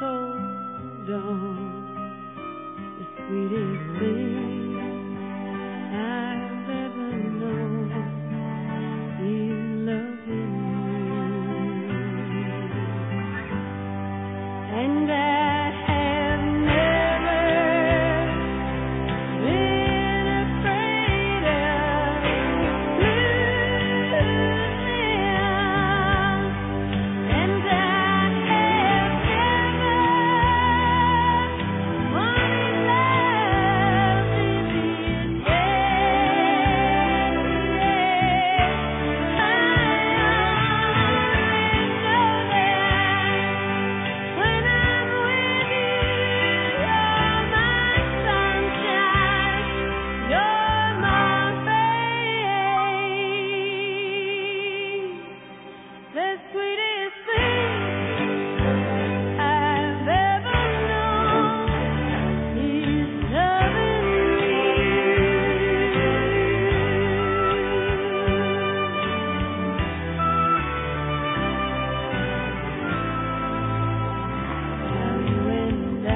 hold on. The sweetest thing I've ever known is loving you. And I have never been afraid of losing. And I have never wanted love to be a I know that when I'm with you, you're my sunshine, you're my faith. The sweetest thing I've ever known is loving you and I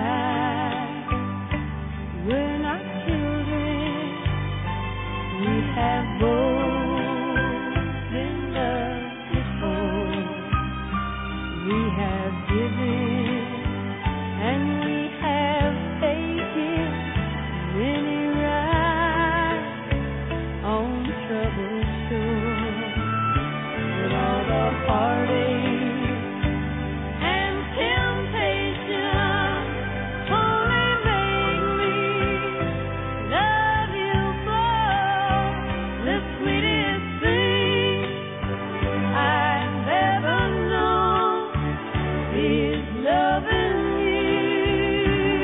were not children. We have both been loved before. We have given and we have taken many rides on troubled shore. But all the heartache and temptation only make me love you more. The sweetest thing I've ever known is loving you.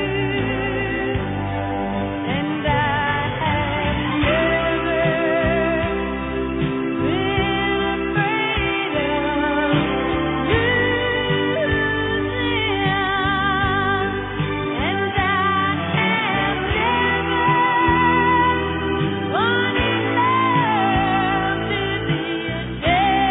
And I have never been afraid of losing. And I have never wanted love to be a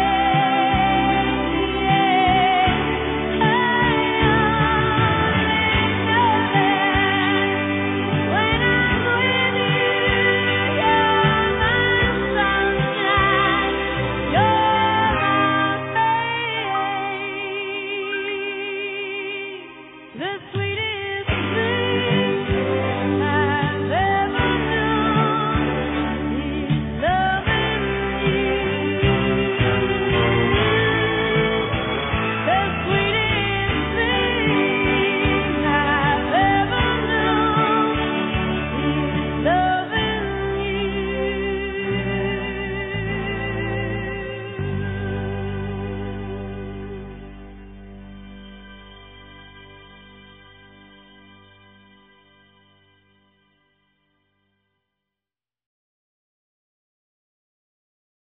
when I'm with you, you're my sunshine, you're my faith. The